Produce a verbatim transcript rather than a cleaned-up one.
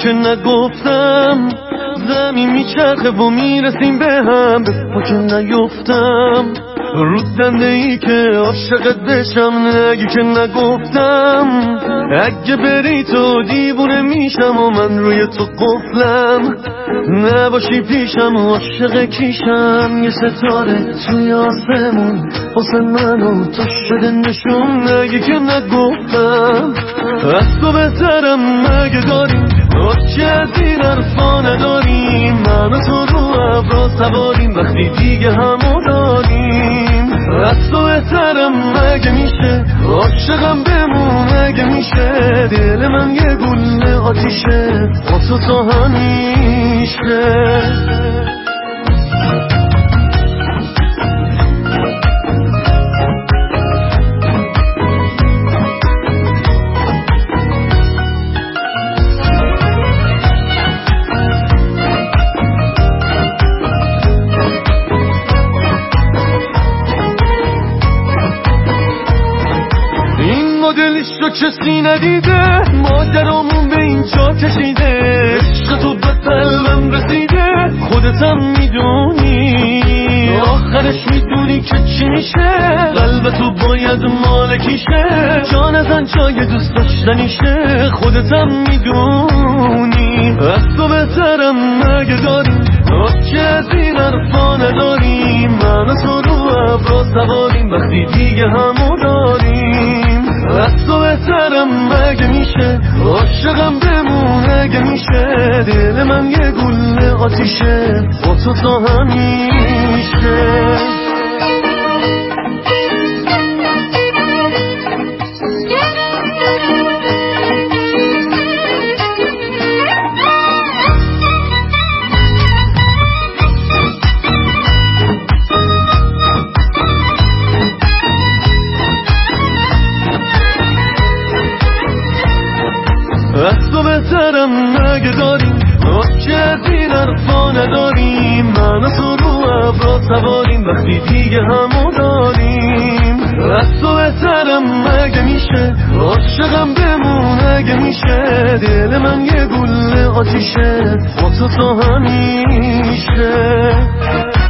که نگفتم زمین میچرخه و میرسیم به هم، به پا که نیفتم رود دنده ای که عاشقت بشم. نگی که نگفتم اگه بری تو دیوونه میشم و من روی تو قفلم. نباشی پیشم و عاشق کیشم، یه ستاره توی آسمون واسه من و تو شده نشون. نگی که نگفتم از تو بهترم مگه داریم، که از این حرفا نداریم. من و تو رو ابرا سواریم وقتی دیگه همو داریم. از تو بهترم مگه میشه، عاشقم بمون مگه میشه. دل من یه گونه آتیشه با تو تا همیشه. مدلش رو کسی ندیده، ماجرامون به اینجا کشیده. عشق تو به قلبم رسیده، خودتم میدونی آخرش میدونی که چی میشه. قلب تو باید مالکیشه، جان زن جای دوست داشتنیشه. خودتم میدونی از تو بهترم مگه داریم، که از این حرفا نداریم. من و تو رو ابرا سواریم وقتی دیگه همو داریم. از تو بهترم مگه میشه، عاشقم بمون مگه میشه. دل من یه گونه آتیشه با تو تا همیشه. از تو بهترم مگه داریم، که از این حرفا نداریم. من و تو رو ابرا سواریم وقتی دیگه همو داریم. از تو بهترم مگه میشه، عاشقم بمون مگه میشه. دل من یه گونه آتیشه با تو تا همیشه.